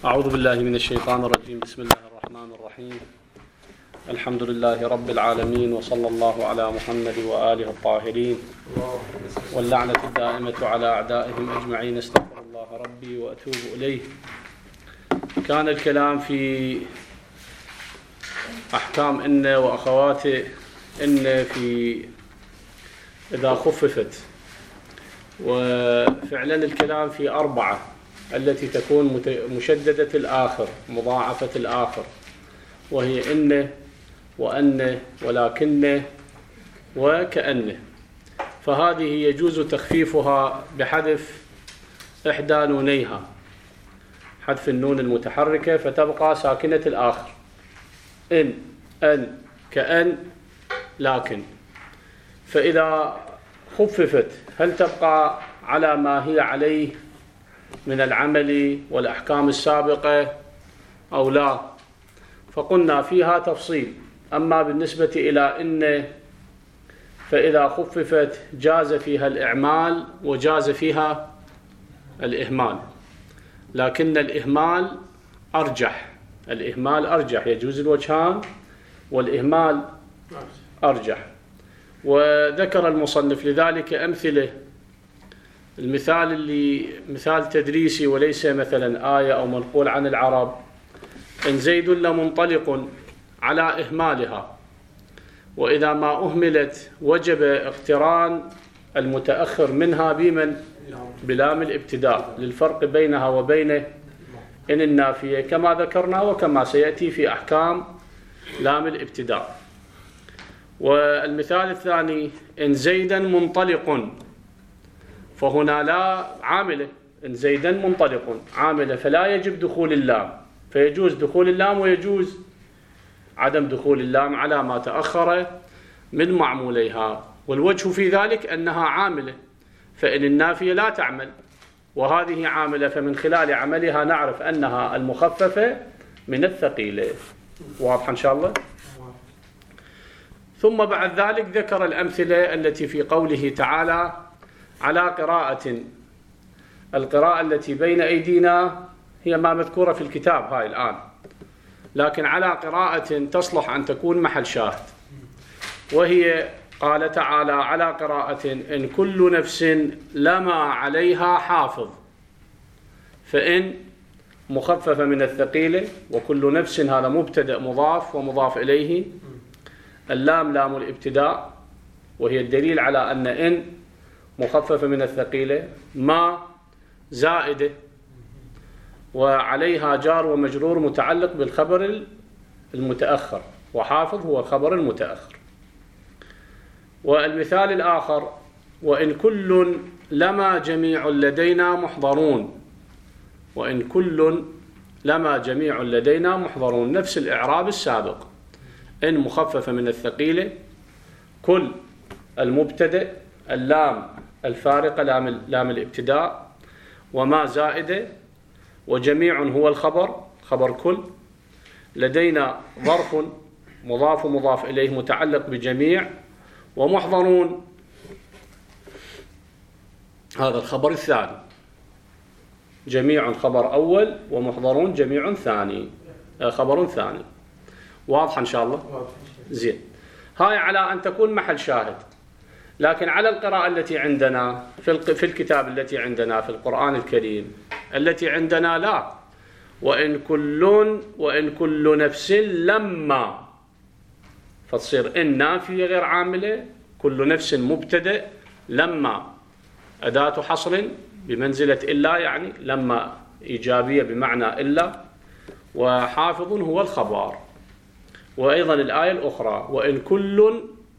أعوذ بالله من الشيطان الرجيم. بسم الله الرحمن الرحيم. الحمد لله رب العالمين، وصلى الله على محمد وآله الطاهرين، واللعنة الدائمة على أعدائهم أجمعين. استغفر الله ربي وأتوب إليه. كان الكلام في أحكام إن وأخواته إن في إذا خففت، وفعلا الكلام في 4 التي تكون مشددة الآخر مضاعفة الآخر، وهي إن وأن ولكن وكأن. فهذه يجوز تخفيفها بحذف إحدى نونيها، حذف النون المتحركة فتبقى ساكنة الآخر، إن أن كأن لكن. فإذا خففت هل تبقى على ما هي عليه من العمل والأحكام السابقة أو لا؟ فقلنا فيها تفصيل. أما بالنسبة إلى إن فإذا خففت جاز فيها الإعمال وجاز فيها الإهمال، لكن الإهمال أرجح، يجوز الوجهان والإهمال أرجح. وذكر المصنف لذلك أمثلة. المثال اللي مثال تدريسي وليس مثلا آية أو منقول عن العرب: إن زيد لمنطلق، على إهمالها، وإذا ما أهملت وجب اقتران المتأخر منها بلام الابتداء للفرق بينها وبين إن النافية، كما ذكرنا وكما سيأتي في أحكام لام الابتداء. والمثال الثاني: إن زيدا منطلق، فهنا لا عاملة، إن زيدا منطلق عاملة، فلا يجب دخول اللام، فيجوز دخول اللام ويجوز عدم دخول اللام على ما تأخر من معموليها. والوجه في ذلك أنها عاملة، فإن النافية لا تعمل وهذه عاملة، فمن خلال عملها نعرف أنها المخففة من الثقيلة. واضح إن شاء الله؟ ثم بعد ذلك ذكر الأمثلة التي في قوله تعالى: على قراءة. القراءة التي بين أيدينا هي ما مذكورة في الكتاب هاي الآن، لكن على قراءة تصلح أن تكون محل شاهد، وهي قال تعالى: على قراءة إن كل نفس لما عليها حافظ. فإن مخففة من الثقيلة، وكل نفس هذا مبتدأ مضاف ومضاف إليه، اللام لام الابتداء وهي الدليل على أن إن مخففة من الثقيلة، ما زائدة، وعليها جار ومجرور متعلق بالخبر المتأخر، وحافظ هو الخبر المتأخر. والمثال الآخر: وإن كل لما جميع لدينا محضرون. وإن كل لما جميع لدينا محضرون، نفس الإعراب السابق. إن مخففة من الثقيلة، كل المبتدأ، اللام الفارقة لام الابتداء، وما زائدة، وجميع هو الخبر، خبر كل، لدينا ظرف مضاف مضاف إليه متعلق بجميع، ومحضرون هذا الخبر الثاني. جميع خبر أول، ومحضرون جميع ثاني، خبر ثاني. واضح إن شاء الله؟ زين. هاي على أن تكون محل شاهد. لكن على القراءة التي عندنا في الكتاب التي عندنا في القرآن الكريم التي عندنا لا. وإن كل نفس لما، فتصير إن نافية غير عاملة، كل نفس مبتدأ، لما أداة حصر بمنزلة إلا، يعني لما إيجابية بمعنى إلا، وحافظ هو الخبر. وأيضا الآية الأخرى: وإن كل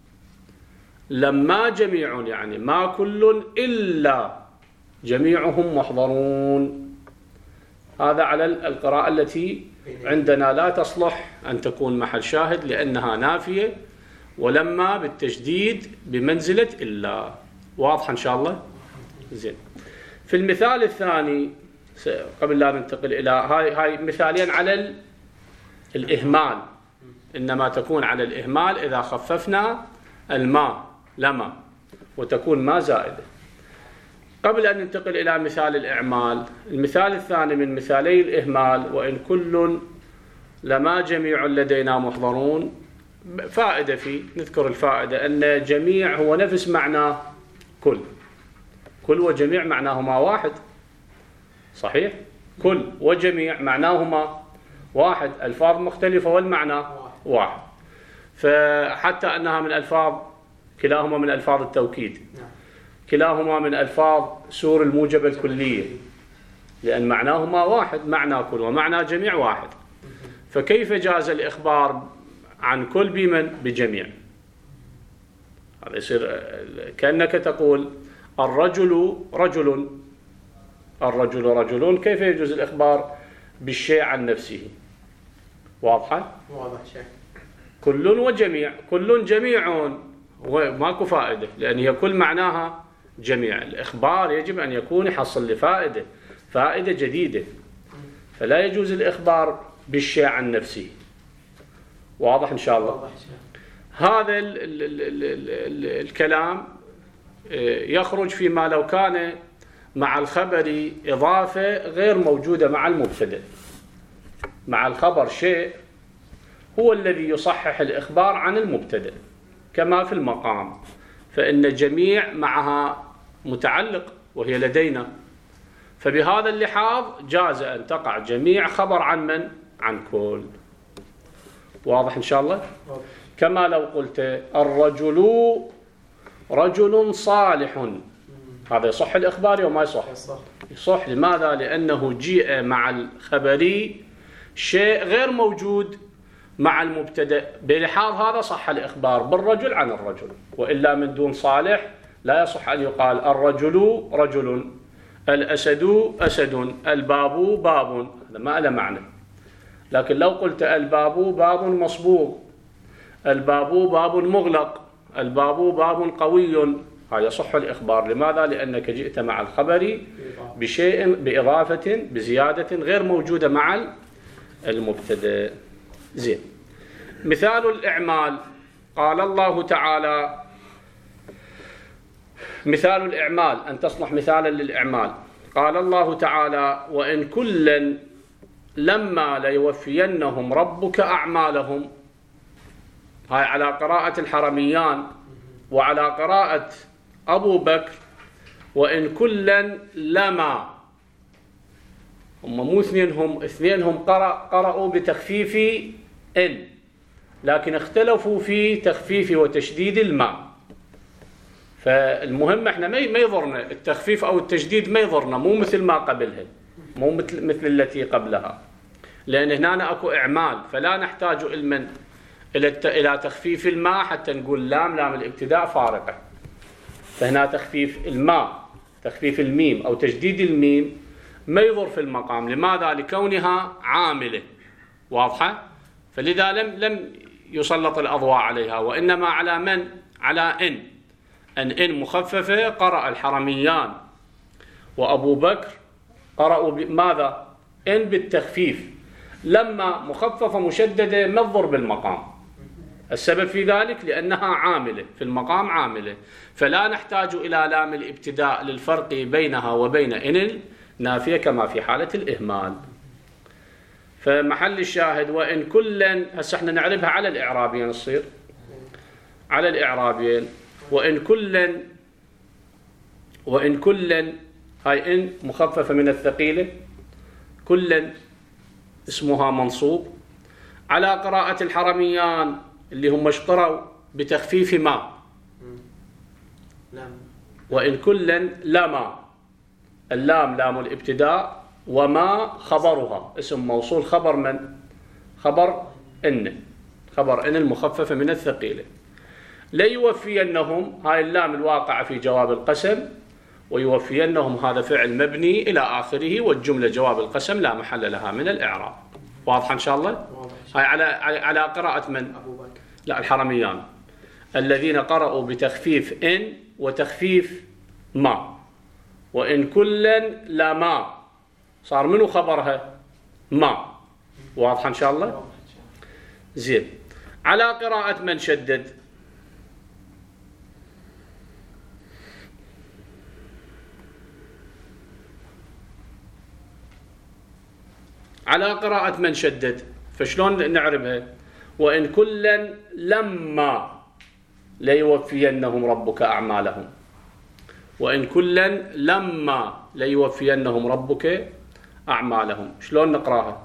لما جميع، يعني ما كل إلا جميعهم محضرون. هذا على القراءة التي عندنا لا تصلح أن تكون محل شاهد، لأنها نافية، ولما بالتشديد بمنزلة إلا. واضح إن شاء الله؟ زين. في المثال الثاني قبل لا ننتقل إلى هاي مثالين على الإهمال، إنما تكون على الإهمال إذا خففنا الماء لما، وتكون ما زائدة. قبل أن ننتقل إلى مثال الإعمال، المثال الثاني من مثالي الإهمال: وإن كل لما جميع لدينا محضرون. فائدة فيه، نذكر الفائدة أن جميع هو نفس معنى كل. كل وجميع معناهما واحد، صحيح؟ كل وجميع معناهما واحد، ألفاظ مختلفة والمعنى واحد. فحتى أنها من ألفاظ، كلاهما من ألفاظ التوكيد، كلاهما من ألفاظ سور الموجبة الكلية، لأن معناهما واحد، معنى كل ومعنى جميع واحد. فكيف جاز الإخبار عن كل بمن؟ بجميع. هذا يصير كأنك تقول الرجل رجل، الرجل رجل، كيف يجوز الإخبار بالشيء عن نفسه؟ واضحة؟ واضح شيء. كل وجميع، كل جميع ماكو فائدة، لأن هي كل معناها جميع. الإخبار يجب أن يكون يحصل لفائدة، فائدة جديدة، فلا يجوز الإخبار بالشيء عن نفسه. واضح إن شاء الله؟ هذا الكلام يخرج فيما لو كان مع الخبر إضافة غير موجودة مع المبتدأ. مع الخبر شيء هو الذي يصحح الإخبار عن المبتدأ، كما في المقام، فإن جميع معها متعلق وهي لدينا، فبهذا اللحاظ جاز أن تقع جميع خبر عن من؟ عن كل. واضح إن شاء الله؟ كما لو قلت الرجل رجل صالح، هذا يصح الإخبار وما يصح؟ يصح. لماذا؟ لأنه جيء مع الخبري شيء غير موجود مع المبتدأ، بلحاظ هذا صح الإخبار بالرجل عن الرجل، وإلا من دون صالح لا يصح أن يقال الرجل رجل، الأسد أسد، الباب باب، هذا ما له معنى. لكن لو قلت الباب باب مصبوغ، الباب باب مغلق، الباب باب قوي، هذا يصح الإخبار. لماذا؟ لأنك جئت مع الخبر بشيء، بإضافة، بزيادة غير موجودة مع المبتدأ. زين. مثال الإعمال: قال الله تعالى، مثال الإعمال أن تصلح مثالا للإعمال. قال الله تعالى: وإن كلا لما ليوفينهم ربك أعمالهم. هاي على قراءة الحرميان، وعلى قراءة أبو بكر وإن كلا لما. هم مو اثنينهم قرأوا بتخفيف إن، لكن اختلفوا في تخفيف وتشديد الماء. فالمهم احنا ما يضرنا التخفيف أو التشديد، ما يضرنا، مو مثل ما قبلها، مو مثل التي قبلها، لأن هنا أكو إعمال، فلا نحتاج علما إلى تخفيف الماء حتى نقول لام الابتداء فارقة. فهنا تخفيف الماء، تخفيف الميم أو تجديد الميم ما يضر في المقام. لماذا؟ لكونها عاملة. واضحة؟ فلذا لم يسلط الأضواء عليها، وإنما على من؟ على إن مخففة قرأ الحرميان وأبو بكر قرأوا ماذا؟ إن بالتخفيف. لما مخففة مشددة ما تضر بالمقام. السبب في ذلك لأنها عاملة في المقام، عاملة، فلا نحتاج إلى لام الابتداء للفرق بينها وبين إن نافية كما في حالة الإهمال. فمحل الشاهد وإن كلا، هسه احنا نعربها على الإعرابين، تصير على الإعرابين. وإن كلا هاي إن مخففة من الثقيلة، كلا اسمها منصوب. على قراءة الحرميان اللي هم قرأوا بتخفيف ما، وإن كلا لما، اللام لام الابتداء، وما خبرها اسم موصول، خبر من؟ خبر إن، خبر إن المخففة من الثقيلة. ليوفينهم، هاي اللام الواقعة في جواب القسم، ويوفينهم هذا فعل مبني إلى آخره، والجملة جواب القسم لا محل لها من الإعراب. واضحة إن شاء الله؟ هاي على قراءة من؟ لا، الحرميان الذين قرأوا بتخفيف إن وتخفيف ما. وإن كلا لما، صار منو خبرها؟ ما. واضحة إن شاء الله؟ زين. على قراءة من شدد، على قراءة من شدد. فشلون نعربها؟ وإن كلا لما ليوفينهم ربك أعمالهم. وإن كلا لما ليوفينهم ربك أعمالهم. شلون نقراها؟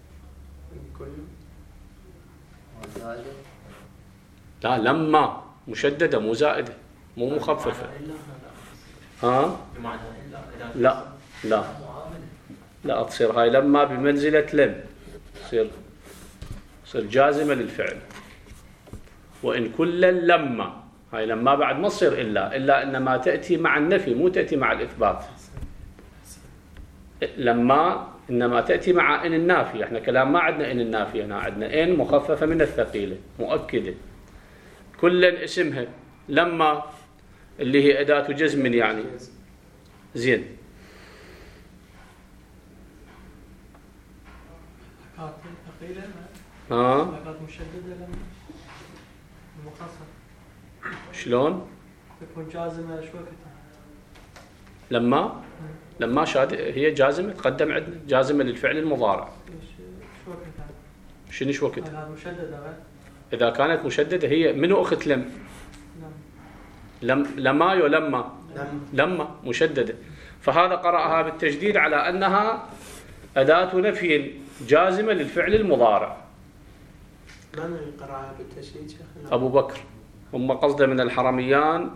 لا، لما مشددة مو زائدة مو مخففة. ها؟ لا لا لا، تصير هاي لما بمنزلة لم، تصير جازمة للفعل. وإن كلا لما، هاي لما بعد ما تصير إلا إنما تأتي مع النفي مو تأتي مع الإثبات. لما إنما تأتي مع إن النافية. إحنا كلام ما عندنا إن النافية، هنا عندنا إن مخففة من الثقيلة مؤكدة. كلا اسمها لما اللي هي أداة جزم يعني. زين. مشددة لما مخصص. شلون؟ تكون جازمة شو وقتها؟ لما هي جازمة تقدم عندنا، جازمة للفعل المضارع. شو وقتها؟ شنو شو وقتها؟ مشددة. إذا كانت مشددة هي منو أخت لما مشددة. فهذا قرأها بالتجديد على أنها أداة نفي جازمة للفعل المضارع. من يقرأها بالتشديد شيخنا؟ أبو بكر. هم قصده من الحرميان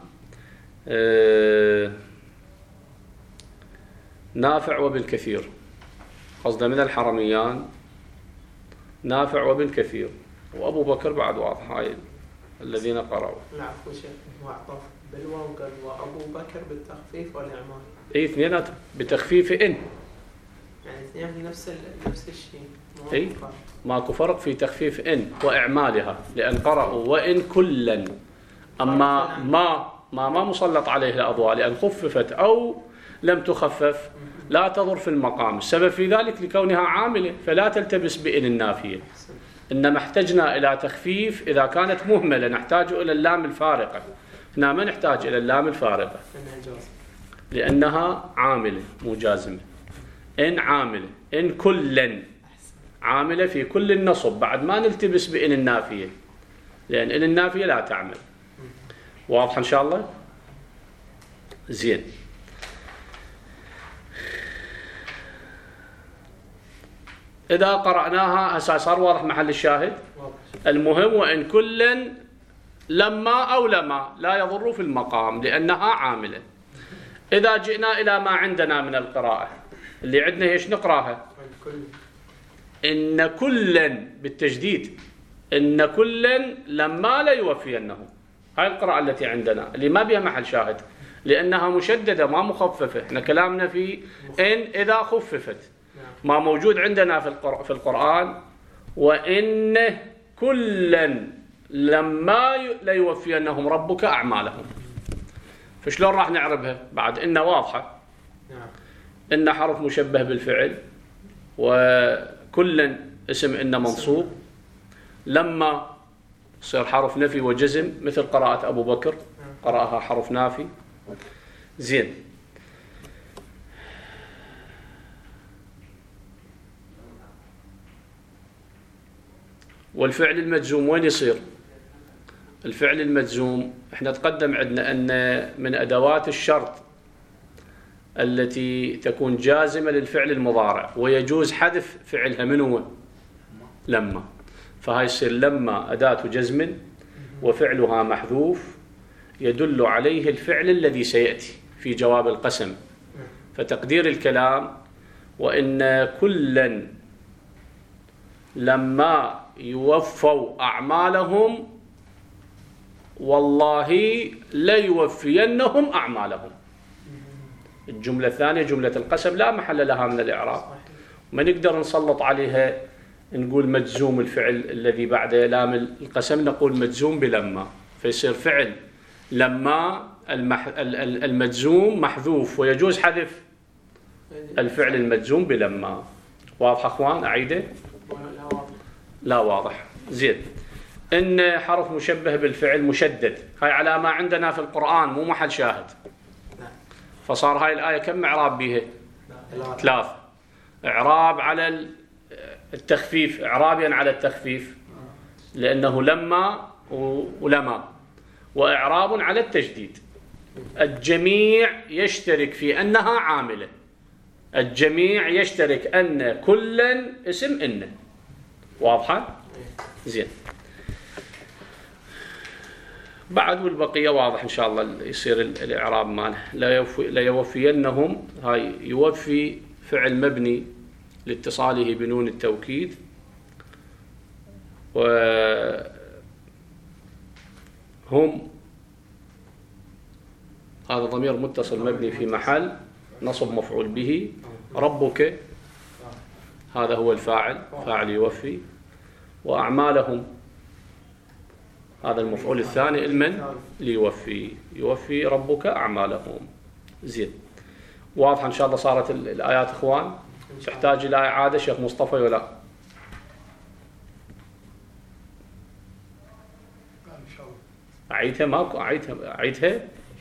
نافع وابن كثير. قصده من الحرميان نافع وابن كثير، وأبو بكر بعد واضح. هاي الذين قرأوا. العفو شيخ، هو عطف بالواو قال وأبو بكر بالتخفيف والإعمال. اي اثنيناتهم بتخفيف إن، يعني اثنين نفس الشيء. اي ماكو فرق في تخفيف إن وإعمالها، لأن قرأوا وإن كلا. أما ما مسلط عليه الأضواء، لأن خففت أو لم تخفف لا تضر في المقام. السبب في ذلك لكونها عاملة فلا تلتبس بإن النافية. إنما احتجنا إلى تخفيف إذا كانت مهملة، نحتاج إلى اللام الفارقة. هنا ما نحتاج إلى اللام الفارقة لأنها عاملة مو جازمة. إن عاملة، إن كلا عاملة في كل النصب، بعد ما نلتبس بإن النافية، لأن إن النافية لا تعمل. واضح إن شاء الله؟ زين. إذا قرأناها هسه صار واضح محل الشاهد. المهم وإن كلا لما أو لما لا يضر في المقام لأنها عاملة. إذا جئنا إلى ما عندنا من القراءة اللي عندنا ايش نقراها؟ إن كلا بالتجديد، إن كلا لما لا يوفينهم. هاي القراءة التي عندنا اللي ما بها محل شاهد لأنها مشددة ما مخففة. احنا كلامنا في إن إذا خففت، ما موجود عندنا في القرآن وإن كلا لما ليوفينهم ربك أعمالهم. فشلون راح نعربها؟ بعد إن واضحة. إن حرف مشبه بالفعل، وكلا اسم إن منصوب. لما صير حرف نفي وجزم مثل قراءة أبو بكر، قرأها حرف نافي. زين. والفعل المجزوم وين يصير؟ الفعل المجزوم احنا تقدم عندنا أن من أدوات الشرط التي تكون جازمة للفعل المضارع ويجوز حذف فعلها من هو؟ لما. فهاي يصير لما أداة جزم وفعلها محذوف يدل عليه الفعل الذي سيأتي في جواب القسم. فتقدير الكلام وإن كلا لما يوفوا أعمالهم والله ليوفينهم أعمالهم. الجملة الثانية جملة القسم لا محل لها من الإعراب، ما نقدر نسلط عليها نقول مجزوم الفعل الذي بعد لام القسم، نقول مجزوم بلما. فيصير فعل لما المجزوم محذوف ويجوز حذف الفعل المجزوم بلما. واضح أخوان؟ أعيده؟ لا واضح. زين. إن حرف مشبه بالفعل مشدد، هاي على ما عندنا في القرآن مو محل شاهد. فصار هاي الآية كم إعراب بيها؟ 3 إعراب على التخفيف إعرابيا على التخفيف لأنه لما ولما، وإعراب على التجديد. الجميع يشترك في أنها عاملة، الجميع يشترك أن كلا اسم إن. واضحة؟ زين. بعد والبقية واضح إن شاء الله يصير الإعراب ماله. لا يوفينهم، هاي يوفي فعل مبني لاتصاله بنون التوكيد، وهم هذا ضمير متصل مبني في محل نصب مفعول به. ربك هذا هو الفاعل، فاعل يوفي. وأعمالهم هذا المفعول الثاني المن ليوفي، يوفي ربك أعمالهم. زين. واضح إن شاء الله صارت الآيات إخوان؟ تحتاج إلى إعادة شيخ مصطفى ولا؟ أعيدها ماكو؟ أعيدها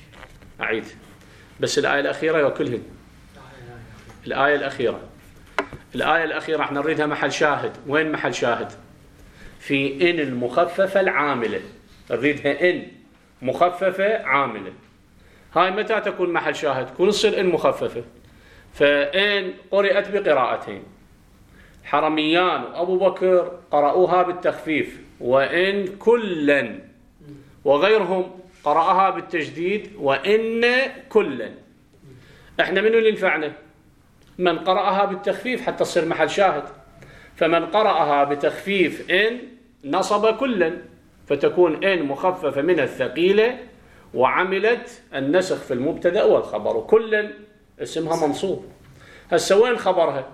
بس الآية الأخيرة وكلهن. الآية الأخيرة احنا نريدها محل شاهد. وين محل شاهد؟ في إن المخففة العاملة، نريدها إن مخففة عاملة. هاي متى تكون محل شاهد؟ تكون تصير إن مخففة. فإن قرأت بقراءتين، حرميان وأبو بكر قرأوها بالتخفيف، وإن كلا وغيرهم قرأها بالتجديد، وإن كلا. احنا منو اللي ينفعنا؟ من قرأها بالتخفيف حتى تصير محل شاهد. فمن قرأها بتخفيف إن نصب كلا، فتكون إن مخففة من الثقيلة وعملت النسخ في المبتدأ والخبر، وكلا اسمها منصوب. هسه وين خبرها؟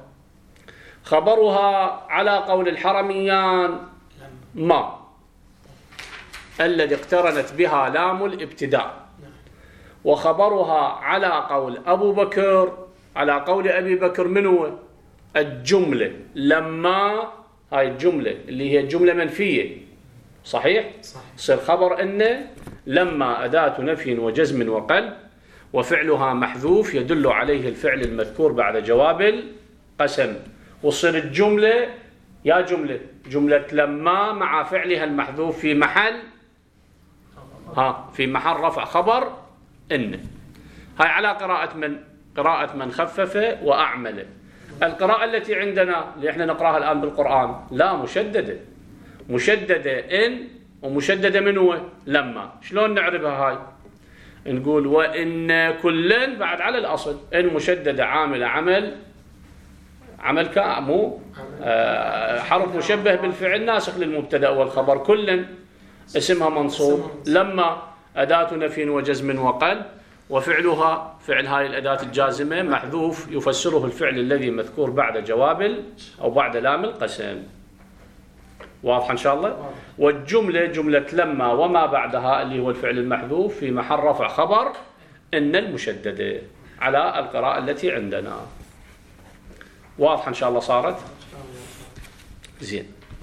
خبرها على قول الحرميان ما الذي اقترنت بها لام الابتداء، وخبرها على قول أبو بكر، على قول أبي بكر من هو؟ الجملة لما، هاي الجملة اللي هي جملة منفية، صحيح؟ صير خبر إن لما أداة نفي وجزم وقلب، وفعلها محذوف يدل عليه الفعل المذكور بعد جواب القسم. وصير الجملة يا جملة لما مع فعلها المحذوف في محل رفع خبر إن. هاي على قراءة من خفف وأعمل. القراءة التي عندنا اللي احنا نقراها الآن بالقرآن لا مشددة إن ومشددة من هو؟ لما. شلون نعرفها هاي؟ نقول وإن كلا بعد على الأصل إن مشددة عاملة عمل مو حرف مشبه بالفعل ناسخ للمبتدأ والخبر. كلا اسمها منصوب، لما أداة نفي وجزم وقلب، وفعلها فعل هاي الأداة الجازمة محذوف يفسره الفعل الذي مذكور بعد جواب أو بعد لام القسم. واضح إن شاء الله؟ والجملة جملة لما وما بعدها اللي هو الفعل المحذوف في محل رفع خبر إن المشددة على القراءة التي عندنا. واضح إن شاء الله صارت؟ زين.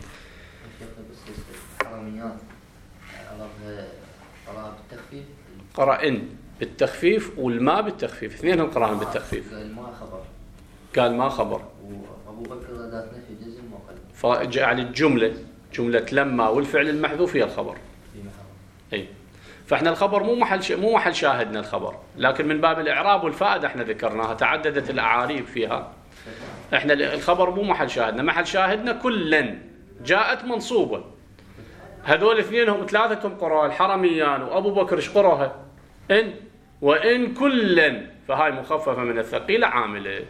قرأ إن بالتخفيف والما بالتخفيف، اثنين قراءهم بالتخفيف. قال ما خبر. وأبو بكر أداة نفي جزم وقلب. فجعل الجملة جملة لما والفعل المحذوف هي الخبر. أي. فإحنا الخبر مو محل شاهدنا الخبر، لكن من باب الإعراب والفائدة إحنا ذكرناها، تعددت الأعاريب فيها. إحنا الخبر مو محل شاهدنا، محل شاهدنا كلا جاءت منصوبة. هذول اثنينهم ثلاثتهم قراء، الحرميان وأبو بكر ايش قراها؟ إن. وإن كلا فهاي مخففة من الثقيلة عاملة.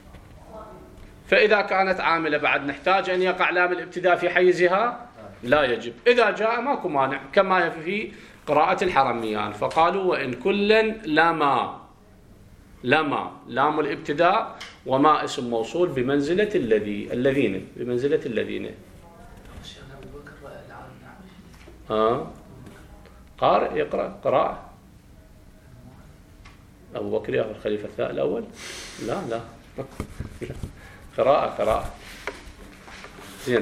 فإذا كانت عاملة بعد نحتاج أن يقع لام الابتداء في حيزها؟ لا يجب. إذا جاء ماكو مانع، كما في قراءة الحرميان فقالوا وإن كلا لما لام الابتداء وما اسم موصول بمنزلة الذين بمنزلة الذين. قارئ يقرأ قراءة. أبو بكر يا الخليفة الأول؟ لا قراءة. زين.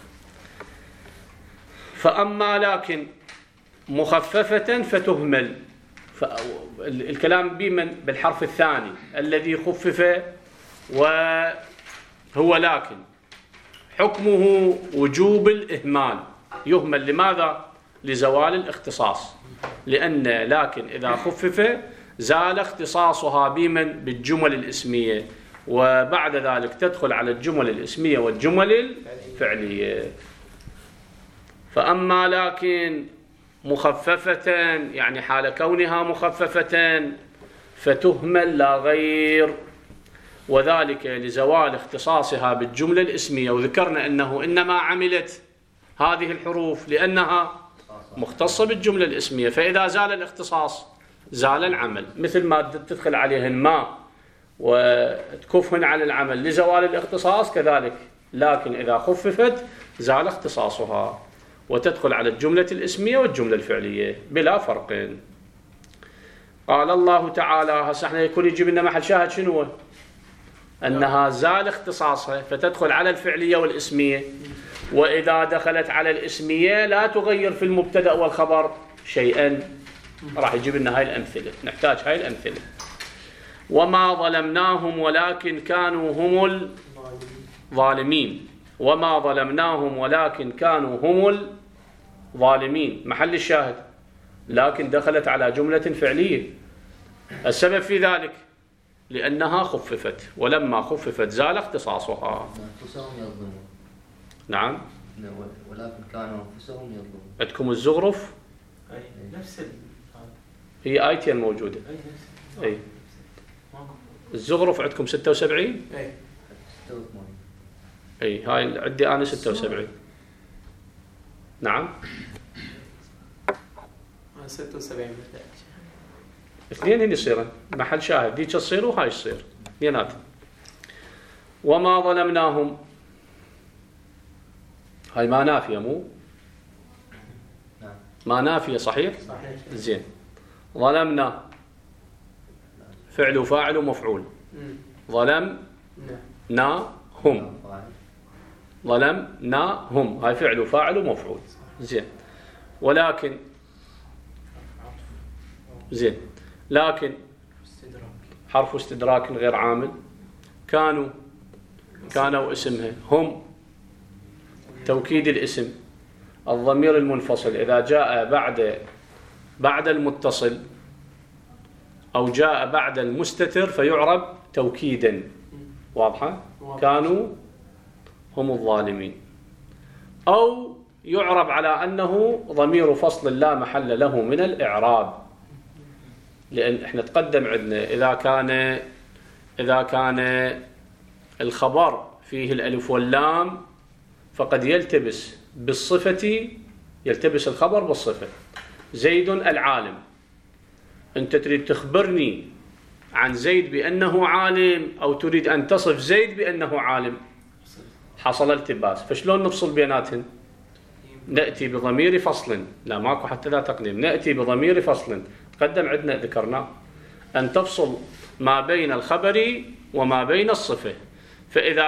فأما لكن مخففة فتهمل، الكلام بمن؟ بالحرف الثاني الذي خفف وهو لكن. حكمه وجوب الإهمال، يهمل. لماذا؟ لزوال الاختصاص. لأن لكن إذا خفف زال اختصاصها بمن؟ بالجمل الاسمية، وبعد ذلك تدخل على الجمل الاسمية والجمل الفعلية. فأما لكن مخففة، يعني حال كونها مخففة، فتهمل لا غير، وذلك لزوال اختصاصها بالجملة الاسمية. وذكرنا أنه إنما عملت هذه الحروف لأنها مختصة بالجملة الاسمية، فإذا زال الاختصاص زال العمل، مثل ما تدخل عليهن ما وتكفهن عن العمل لزوال الاختصاص، كذلك لكن إذا خففت زال اختصاصها وتدخل على الجملة الاسمية والجملة الفعلية بلا فرق. قال الله تعالى، هسه احنا يكون يجيب لنا محل شاهد شنو؟ أنها زال اختصاصها فتدخل على الفعلية والاسمية، وإذا دخلت على الاسمية لا تغير في المبتدأ والخبر شيئا. راح يجيب لنا هاي الأمثلة، نحتاج هاي الأمثلة. وما ظلمناهم ولكن كانوا هم الظالمين. وما ظلمناهم ولكن كانوا هم الظالمين، محل الشاهد لكن دخلت على جملة فعلية. السبب في ذلك لأنها خففت، ولما خففت زال اختصاصها. أنفسهم يظلمون. نعم. ولكن كانوا أنفسهم يظلمون. عندكم الزخرف نفس هي آيتين موجودة. أي الزخرف عندكم 76. أي هاي عندي أنا 76. نعم 76 اثنين هن يصيرن محل شاهد، ديك تصير وهاي تصير اثنينات. وما ظلمناهم، هاي ما نافية مو؟ ما نافية صحيح؟ زين. ظلمنا فعل وفاعل ومفعول. ظلمنا هم، ظلمنا هم، هاي فعل وفاعل ومفعول. زين. ولكن زين، لكن حرف استدراك غير عامل. كانوا اسمها، هم توكيد الاسم. الضمير المنفصل إذا جاء بعد المتصل أو جاء بعد المستتر فيعرب توكيدا. واضحة؟ كانوا هم الظالمين. أو يعرب على أنه ضمير فصل لا محل له من الإعراب، لأن احنا تقدم عندنا إذا كان الخبر فيه الألف واللام فقد يلتبس بالصفة، يلتبس الخبر بالصفة. زيد العالم، أنت تريد تخبرني عن زيد بأنه عالم أو تريد أن تصف زيد بأنه عالم، حصل التباس. فشلون نفصل بيناتهن؟ نأتي بضمير فصل، لا ماكو حتى لا تقديم، نأتي بضمير فصل تقدم عندنا ذكرناه، أن تفصل ما بين الخبر وما بين الصفة. فإذا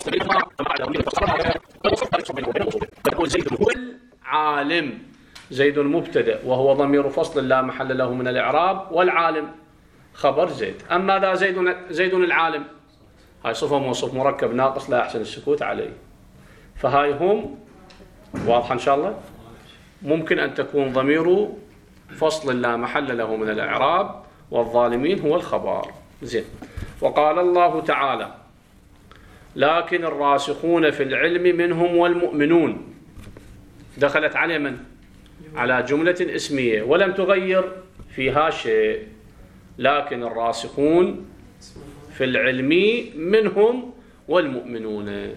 زيد هو العالم، زيد مبتدأ وهو ضمير فصل لا محل له من الإعراب، والعالم خبر زيد. أما ذا زيد العالم، هاي صفة موصوف مركب ناقص لا يحسن السكوت عليه. فهاي هم واضحة إن شاء الله. ممكن أن تكون ضمير فصل لا محل له من الإعراب، والظالمين هو الخبر. زين. وقال الله تعالى: لكن الراسخون في العلم منهم والمؤمنون، دخلت على من؟ على جملة اسمية ولم تغير فيها شيء. لكن الراسخون في العلم منهم والمؤمنون،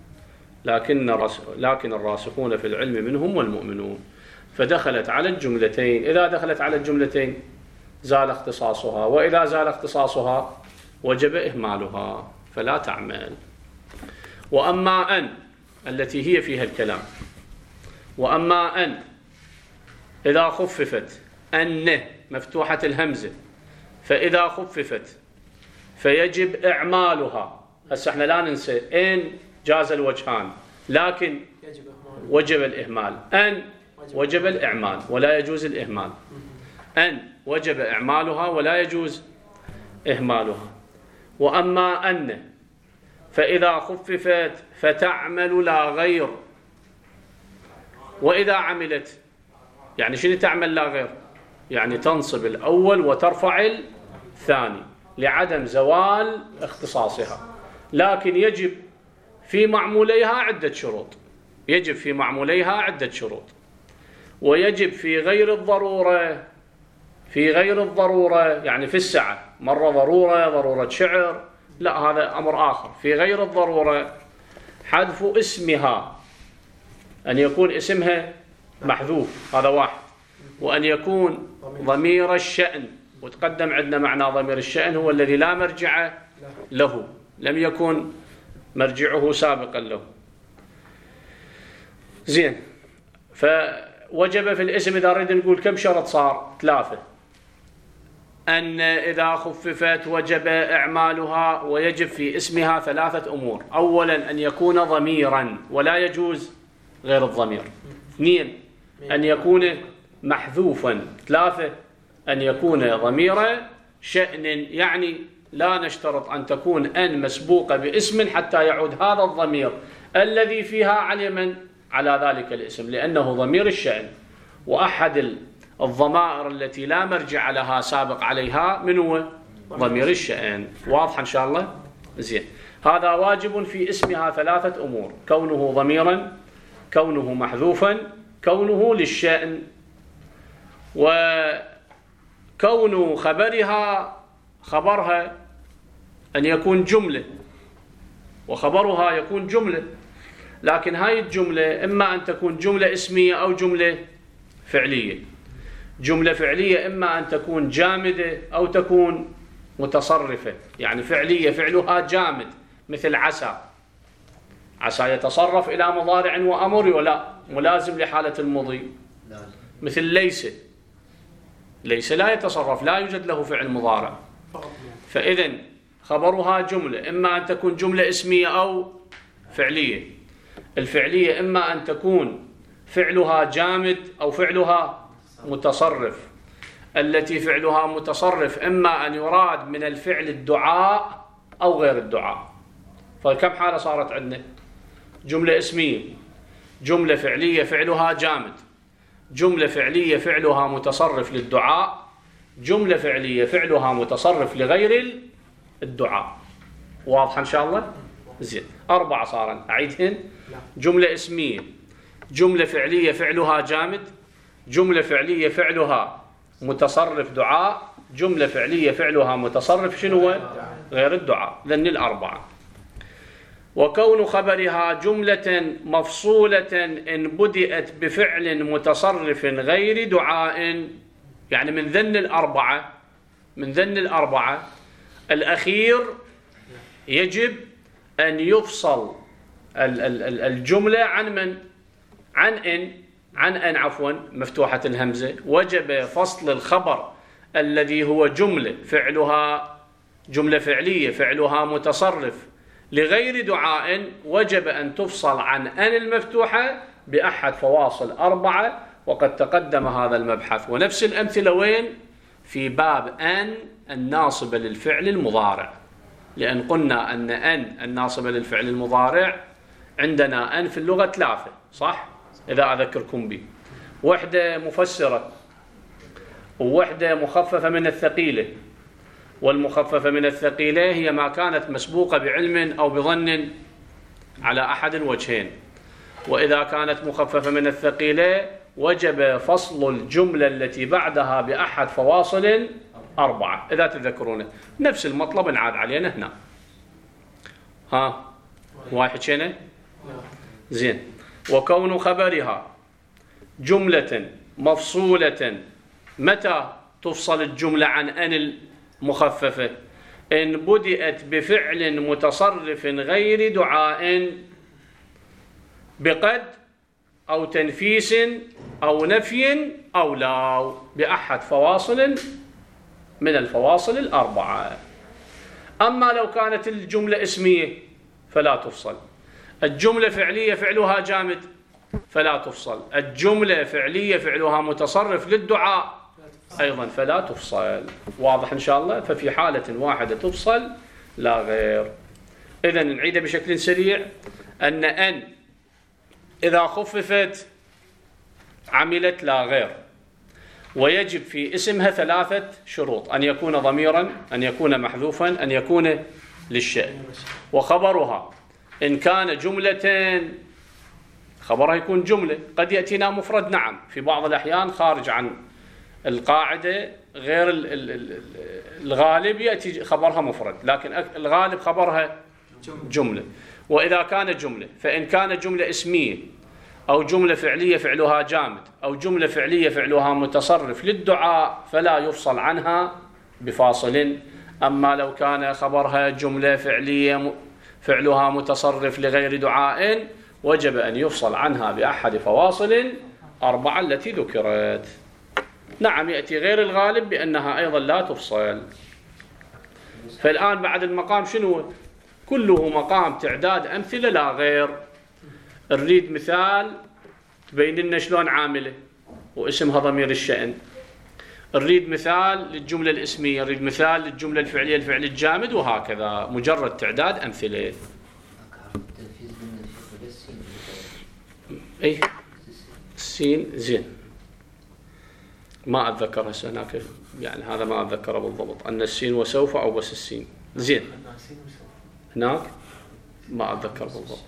لكن الراسخون في العلم منهم والمؤمنون، فدخلت على الجملتين. إذا دخلت على الجملتين زال اختصاصها، وإذا زال اختصاصها وجب إهمالها فلا تعمل. وأما أن التي هي فيها الكلام، وأما أن إذا خففت، أن مفتوحة الهمزة، فإذا خففت فيجب إعمالها. هسه احنا لا ننسى إن جاز الوجهان، لكن وجب الإهمال. أن وجب الإعمال ولا يجوز الإهمال. أن وجب إعمالها ولا يجوز إهمالها. وأما أن فإذا خففت فتعمل لا غير. وإذا عملت يعني شنو تعمل لا غير؟ يعني تنصب الأول وترفع الثاني لعدم زوال اختصاصها. لكن يجب في معموليها عدة شروط. يجب في معموليها عدة شروط. ويجب في غير الضرورة، في غير الضرورة يعني في السعة، مرة ضرورة شعر، لا هذا أمر آخر. في غير الضرورة حذف اسمها، أن يكون اسمها محذوف، هذا واحد. وأن يكون ضمير الشأن، وتقدم عندنا معنى ضمير الشأن هو الذي لا مرجع له، لم يكن مرجعه سابقا له. زين. فوجب في الاسم إذا نريد نقول كم شرط صار؟ 3. أن إذا خففت وجب إعمالها، ويجب في اسمها 3 أمور. أولا أن يكون ضميرا ولا يجوز غير الضمير. 2 أن يكون محذوفا. 3 أن يكون ضمير شأن، يعني لا نشترط أن تكون أن مسبوقة باسم حتى يعود هذا الضمير الذي فيها على ذلك الاسم، لأنه ضمير الشأن. وأحد الضمائر التي لا مرجع لها سابق عليها من هو؟ ضمير الشأن. واضح إن شاء الله؟ زين. هذا واجب في اسمها 3 أمور: كونه ضميرا، كونه محذوفا، كونه للشأن. وكون خبرها أن يكون جملة، وخبرها يكون جملة. لكن هاي الجملة إما أن تكون جملة اسمية أو جملة فعلية. جملة فعلية إما أن تكون جامدة أو تكون متصرفة. يعني فعلية فعلها جامد، مثل عسى. عسى يتصرف إلى مضارع وأمر ولا ملازم لحالة المضي. مثل ليس لا يتصرف، لا يوجد له فعل مضارع. فإذن خبرها جملة، إما أن تكون جملة اسمية أو فعلية. الفعلية إما أن تكون فعلها جامد أو فعلها متصرف. التي فعلها متصرف إما أن يراد من الفعل الدعاء أو غير الدعاء. فكم حالة صارت عندنا؟ جملة اسمية، جملة فعلية فعلها جامد، جملة فعلية فعلها متصرف للدعاء، جملة فعلية فعلها متصرف لغير الدعاء. واضح إن شاء الله؟ زين. 4 صارن، أعيدهن. جملة اسمية، جملة فعلية فعلها جامد، جملة فعلية فعلها متصرف دعاء، جملة فعلية فعلها متصرف شنو هو؟ غير الدعاء. ذن 4. وكون خبرها جملة مفصولة إن بدأت بفعل متصرف غير دعاء، يعني من ذن الأربعة الأخير يجب أن يفصل الجملة عن من؟ عن أن عفوا مفتوحة الهمزة. وجب فصل الخبر الذي هو جملة فعلية فعلها متصرف لغير دعاء، وجب أن تفصل عن أن المفتوحة بأحد فواصل 4. وقد تقدم هذا المبحث. ونفس الأمثلة وين؟ في باب أن الناصبة للفعل المضارع، لأن قلنا أن الناصبة للفعل المضارع عندنا أن في اللغة 3، صح؟ إذا أذكركم به، وحدة مفسرة ووحدة مخففة من الثقيلة. والمخففة من الثقيلة هي ما كانت مسبوقة بعلم أو بظن على أحد الوجهين. وإذا كانت مخففة من الثقيلة وجب فصل الجملة التي بعدها بأحد فواصل 4. إذا تذكرونه نفس المطلب نعاد علينا هنا. واحد شيء زين. وكون خبرها جملة مفصولة، متى تفصل الجملة عن أن المخففة؟ إن بدأت بفعل متصرف غير دعاء بقد أو تنفيس أو نفي أو لا، بأحد فواصل من الفواصل 4. أما لو كانت الجملة اسمية فلا تفصل. الجملة فعلية فعلها جامد فلا تفصل. الجملة فعلية فعلها متصرف للدعاء أيضا فلا تفصل. واضح إن شاء الله؟ ففي حالة واحدة تفصل لا غير. إذن نعيده بشكل سريع، أن إذا خففت عملت لا غير، ويجب في اسمها 3 شروط: أن يكون ضميرا، أن يكون محذوفا، أن يكون للشأن. وخبرها إن كان جملة، خبرها يكون جملة، قد يأتينا مفرد نعم، في بعض الأحيان خارج عن القاعدة غير الغالب يأتي خبرها مفرد، لكن الغالب خبرها جملة. وإذا كان جملة، فإن كان جملة اسمية أو جملة فعلية فعلها جامد أو جملة فعلية فعلها متصرف للدعاء فلا يفصل عنها بفاصل. أما لو كان خبرها جملة فعلية فعلها متصرف لغير دعاء وجب أن يفصل عنها بأحد فواصل 4 التي ذكرت. نعم يأتي غير الغالب بأنها أيضا لا تفصل. فالآن بعد المقام شنو؟ كله مقام تعداد أمثلة لا غير. نريد مثال تبين لنا شلون عاملة واسمها ضمير الشأن، نريد مثال للجملة الاسمية، نريد مثال للجملة الفعلية الفعل الجامد، وهكذا مجرد تعداد أمثلة. أي السين زين ما أتذكر هسه هناك، يعني هذا ما أتذكره بالضبط، أن السين وسوف أو بس السين زين هناك ما أتذكر بالضبط.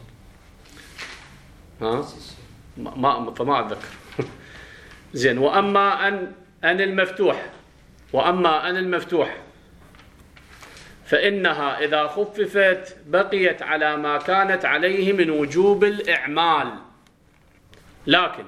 ها فما أتذكر. زين. وأما أن المفتوح فإنها إذا خففت بقيت على ما كانت عليه من وجوب الإعمال، لكن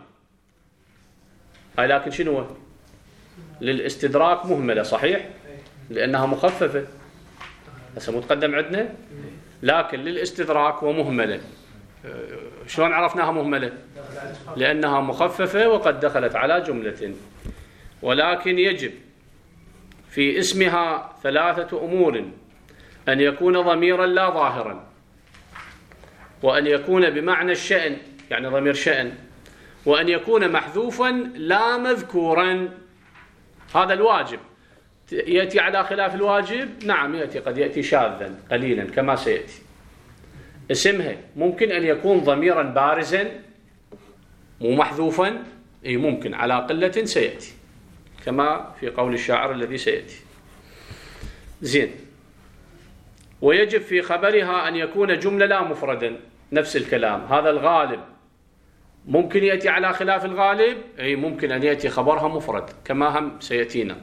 شنو؟ للاستدراك مهملة، صحيح؟ لأنها مخففة، هسه متقدم عندنا، لكن للاستدراك ومهملة. شلون عرفناها مهملة؟ لأنها مخففة وقد دخلت على جملة. ولكن يجب في اسمها 3 أمور: أن يكون ضميرا لا ظاهرا، وأن يكون بمعنى الشأن يعني ضمير شأن، وأن يكون محذوفا لا مذكورا. هذا الواجب. يأتي على خلاف الواجب؟ نعم يأتي، قد يأتي شاذا قليلا كما سيأتي. اسمها ممكن أن يكون ضميرا بارزا مو محذوفا، أي ممكن على قلة سيأتي كما في قول الشاعر الذي سيأتي. زين. ويجب في خبرها أن يكون جملة لا مفردا، نفس الكلام، هذا الغالب. ممكن يأتي على خلاف الغالب، أي ممكن أن يأتي خبرها مفرد كما هم سيأتينا.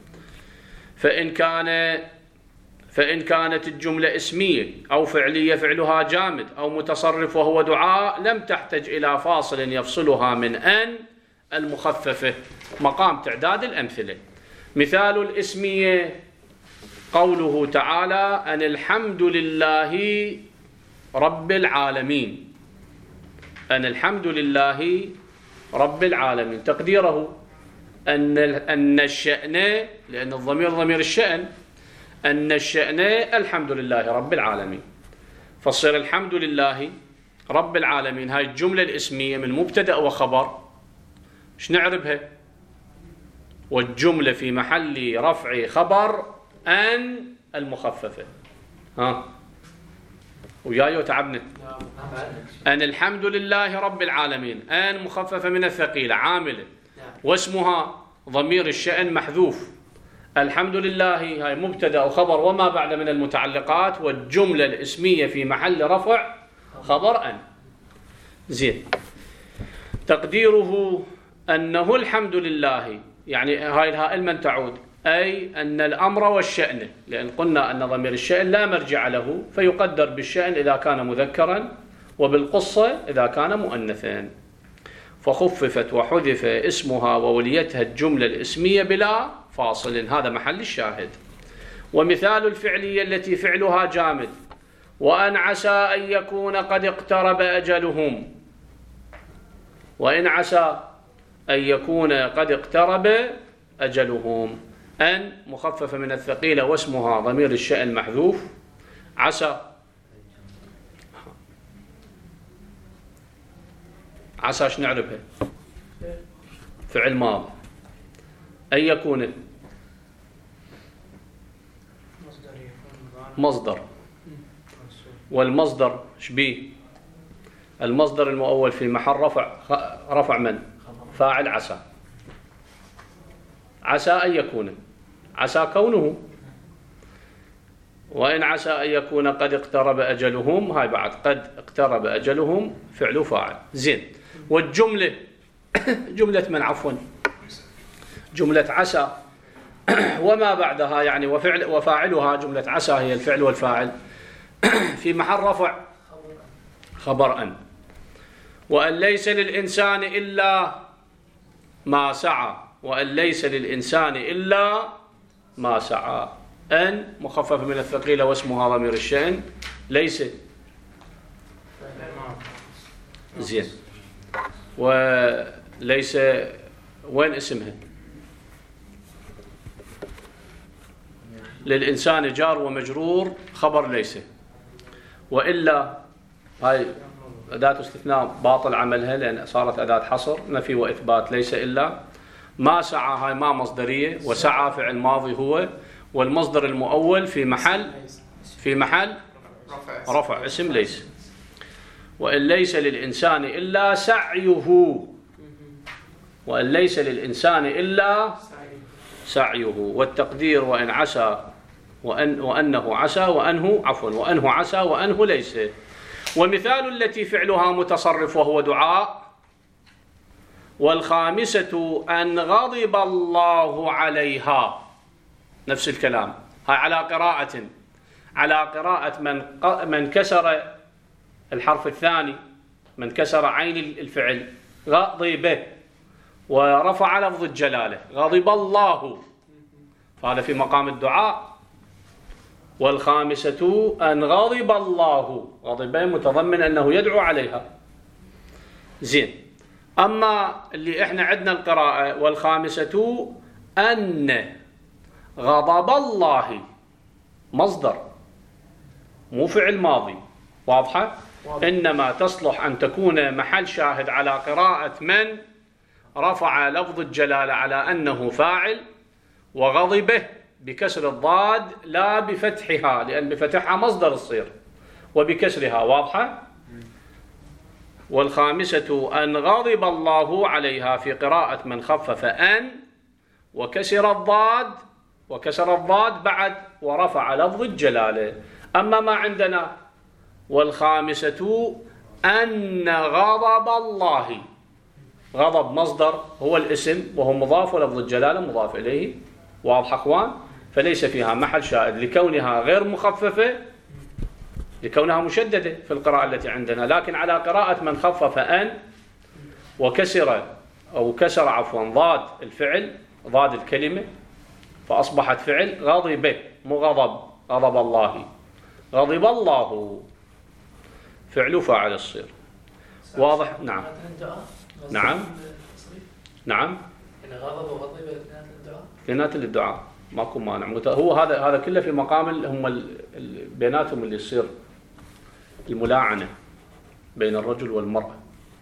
فإن كانت الجملة اسمية أو فعلية فعلها جامد أو متصرف وهو دعاء لم تحتج إلى فاصل يفصلها من أن المخففة. مقام تعداد الأمثلة. مثال الاسمية قوله تعالى: أن الحمد لله رب العالمين. أن الحمد لله رب العالمين، تقديره أن الشأن، لأن الضمير ضمير الشأن، أن الشأن الحمد لله رب العالمين، فصير الحمد لله رب العالمين. هاي الجملة الاسمية من مبتدأ وخبر، ايش نعربها؟ والجملة في محل رفع خبر أن المخففة. ها وياي وتعبنا. أن الحمد لله رب العالمين، أن مخففة من الثقيلة عاملة، واسمها ضمير الشأن محذوف. الحمد لله هاي مبتدأ وخبر وما بعد من المتعلقات، والجملة الاسمية في محل رفع خبر أن. زين. تقديره أنه الحمد لله، يعني هاي الهاء من تعود، أي أن الأمر والشأن، لأن قلنا أن ضمير الشأن لا مرجع له، فيقدر بالشأن إذا كان مذكرا وبالقصة إذا كان مؤنثا. فخففت وحذف اسمها ووليتها الجملة الاسمية بلا فاصل، هذا محل الشاهد. ومثال الفعلية التي فعلها جامد: وأن عسى أن يكون قد اقترب أجلهم. وإن عسى أن يكون قد اقترب أجلهم، أن مخففة من الثقيلة واسمها ضمير الشأن محذوف. عسى، عسى ايش نعرفها؟ فعل ماضي. أن يكون مصدر والمصدر شبيه؟ المصدر المؤول في محل رفع من؟ فاعل عسى. عسى أن يكون، عسى كونه، وإن عسى أن يكون قد اقترب أجلهم، هاي بعد قد اقترب أجلهم فعل فاعل. زين. والجملة جملة من عفوا؟ جملة عسى وما بعدها يعني وفاعلها جملة عسى هي الفعل والفاعل في محل رفع خبر أن. وأن ليس للإنسان إلا ما سعى، وأن ليس للإنسان إلا ما سعى. أن مخفف من الثقيلة واسمها ضمير الشأن. ليس زين. وليس وين اسمها؟ للإنسان جار ومجرور خبر ليس. وإلا هاي أداة استثناء باطل عملها لأن صارت أداة حصر نفي وإثبات. ليس إلا ما سعى، هاي ما مصدرية، وسعى فعل ماضي هو، والمصدر المؤول في محل رفع اسم ليس. وإن ليس للإنسان إلا سعيه، وإن ليس للإنسان إلا سعيه. والتقدير وإن عسى وأنه عسى وأنه عفوا وأنه عسى وأنه ليس. ومثال التي فعلها متصرف وهو دعاء. والخامسة أن غضب الله عليها، نفس الكلام. هاي على قراءة من كسر الحرف الثاني، من كسر عين الفعل غضب ورفع لفظ الجلالة غضب الله، فهذا في مقام الدعاء. والخامسة أن غضب الله، غضب متضمن أنه يدعو عليها. زين. أما اللي إحنا عندنا القراءة والخامسة أن غضب الله مصدر مو فعل ماضي، واضحة؟ إنما تصلح أن تكون محل شاهد على قراءة من رفع لفظ الجلالة على أنه فاعل، وغضبه بكسر الضاد لا بفتحها، لأن بفتحها مصدر الصير، وبكسرها، واضحة؟ والخامسة أن غضب الله عليها في قراءة من خفف أن وكسر الضاد بعد ورفع لفظ الجلالة. أما ما عندنا والخامسة أن غضب الله، غضب مصدر هو الاسم وهو مضاف، ولفظ الجلالة مضاف إليه، واضح أخوان؟ فليس فيها محل شاهد لكونها غير مخففة، لكونها مشددة في القراءة التي عندنا. لكن على قراءة من خفف أن وكسر ضاد الفعل، ضاد الكلمة، فأصبحت فعل غضب مو غضب الله، غضب الله فعل فاعل الصير. واضح؟ نعم نعم غضب وغضب بينات للدعاء ماكو مانع. هو هذا كله في مقام هم بيناتهم اللي يصير الملاعنة بين الرجل والمرأة.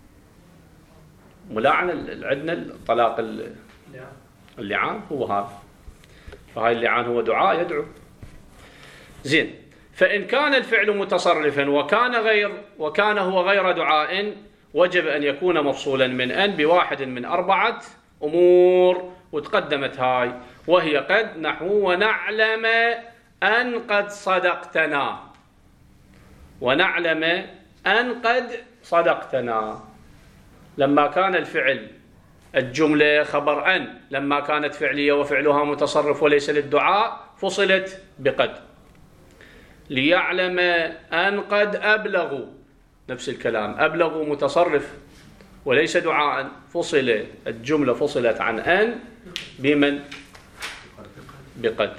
ملاعنة عندنا الطلاق اللعان هو هذا، فهاي اللعان هو دعاء يدعو. زين. فإن كان الفعل متصرفا وكان هو غير دعاء وجب أن يكون مفصولا من أن بواحد من 4 أمور، وتقدمت هاي، وهي قد نحو ونعلم أن قد صدقتنا، ونعلم أن قد صدقتنا. لما كان الفعل الجملة خبر أن، لما كانت فعلية وفعلها متصرف وليس للدعاء فصلت بقد. ليعلم أن قد أبلغوا، نفس الكلام، أبلغوا متصرف وليس دعاء، فصل الجملة فصلت عن أن بمن؟ بقد.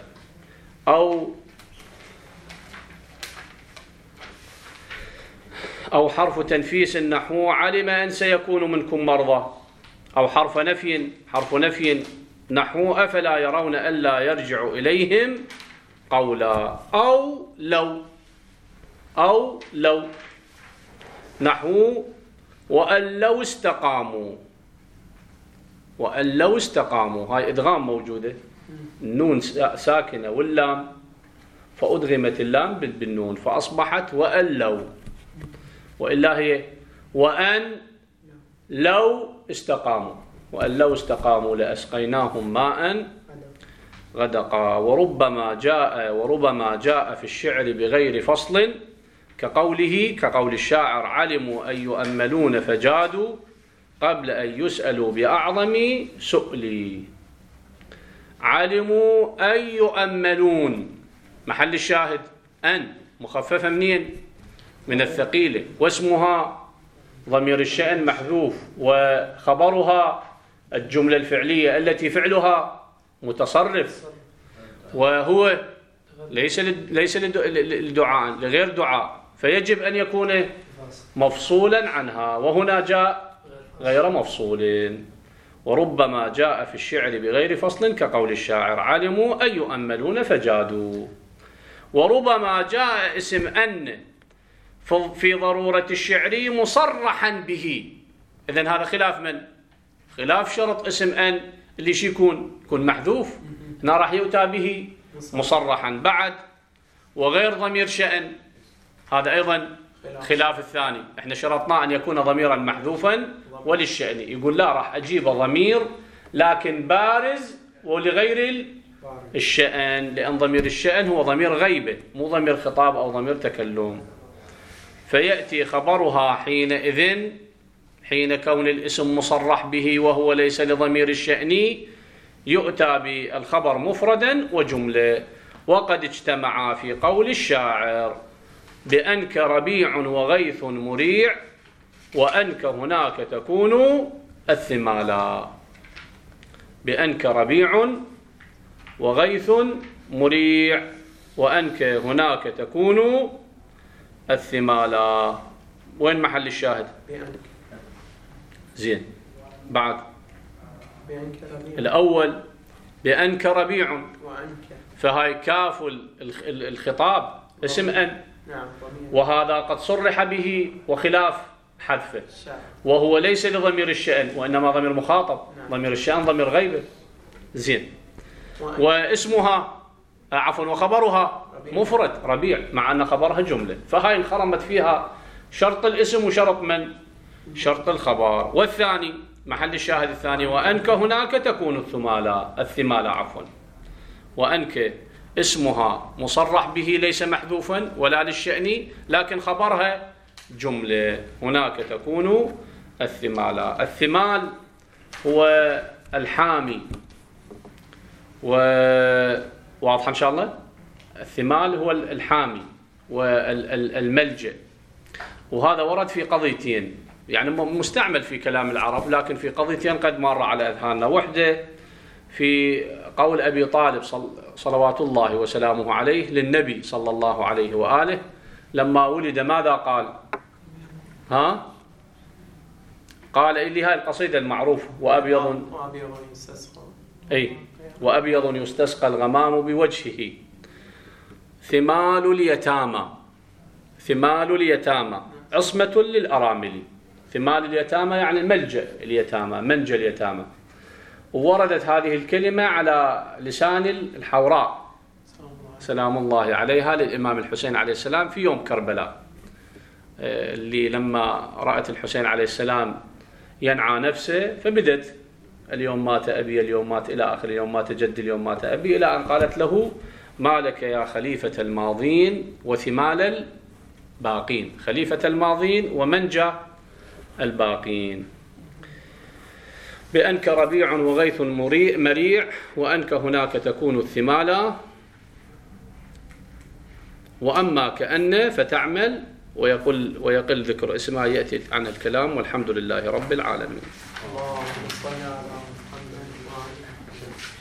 أو حرف تنفيس نحو علم أن سيكون منكم مرضى، أو حرف نفي نحو أفلا يرون ألا يرجع إليهم قولا، أو لو نحو وأن لو استقاموا، هاي إدغام موجودة، النون ساكنة واللام، فأدغمت اللام بالنون فأصبحت وأن لو، وإلا هي وأن لو استقاموا، وأن لو استقاموا لأسقيناهم ماء غدقا. وربما جاء في الشعر بغير فصل كقول الشاعر علموا أن يؤملون فجادوا قبل أن يسألوا بأعظم سؤلي. علموا أن يؤملون، محل الشاهد أن مخففة منين؟ من الثقيلة، واسمها ضمير الشأن محذوف، وخبرها الجملة الفعلية التي فعلها متصرف، وهو ليس لدعاء لغير دعاء، فيجب أن يكون مفصولا عنها، وهنا جاء غير مفصول. وربما جاء في الشعر بغير فصل كقول الشاعر علموا أن يؤملون فجادوا. وربما جاء اسم أن في ضرورة الشعر مصرحا به. إذن هذا خلاف من؟ خلاف شرط اسم أن اللي يكون محذوف، هنا راح يؤتى به مصرحا بعد وغير ضمير شأن، هذا أيضا خلاف الثاني. احنا شرطنا أن يكون ضميرا محذوفا وللشأن، يقول لا راح أجيب ضمير لكن بارز ولغير الشأن، لأن ضمير الشأن هو ضمير غيبة مو ضمير خطاب أو ضمير تكلم. فيأتي خبرها حين كون الاسم مصرح به وهو ليس لضمير الشأن يؤتى بالخبر مفردا وجملة. وقد اجتمعا في قول الشاعر بأنك ربيع وغيث مريع وأنك هناك تكون الثمالا. بأنك ربيع وغيث مريع وأنك هناك تكون الثمالا. وين محل الشاهد؟ زين. بعد الأول بأنك ربيع، فهاي كاف الخطاب اسم أن، وهذا قد صرح به وخلاف حذفه، وهو ليس لضمير الشأن وإنما ضمير مخاطب. ضمير الشأن ضمير غيبة. زين. واسمها وخبرها مفرد ربيع مع أن خبرها جملة، فهاي انخرمت فيها شرط الاسم وشرط من؟ شرط الخبر. والثاني محل الشاهد الثاني وأنك هناك تكون الثمالا وأنك اسمها مصرح به ليس محذوفا ولا للشأن، لكن خبرها جملة، هناك تكون الثمالا. الثمال هو الحامي، واضح إن شاء الله؟ الثمال هو الحامي والملجأ، وهذا ورد في قضيتين، يعني مستعمل في كلام العرب، لكن في قضيتين قد مر على أذهاننا. وحدة في قول أبي طالب صلوات الله وسلامه عليه للنبي صلى الله عليه وآله لما ولد ماذا قال؟ قال إلي هاي القصيدة المعروفة وأبيض يستسقى الغمام بوجهه ثمال اليتامى عصمة للأرامل. ثمال اليتامى يعني ملجأ اليتامى، منجى اليتامى. ووردت هذه الكلمة على لسان الحوراء سلام الله عليها للإمام الحسين عليه السلام في يوم كربلاء، اللي لما رأت الحسين عليه السلام ينعى نفسه فبدت اليوم مات أبي، اليوم مات إلى آخر، اليوم مات جدي، اليوم مات أبي، إلى أن قالت له ما لك يا خليفة الماضين وثمال الباقين، خليفة الماضين ومنجى الباقين. بأنك ربيع وغيث مريع وأنك هناك تكون الثمالا. وأما كأن فتعمل ويقل ذكر اسمها يأتي عن الكلام. والحمد لله رب العالمين. اللهم صل على محمد وعلى آله.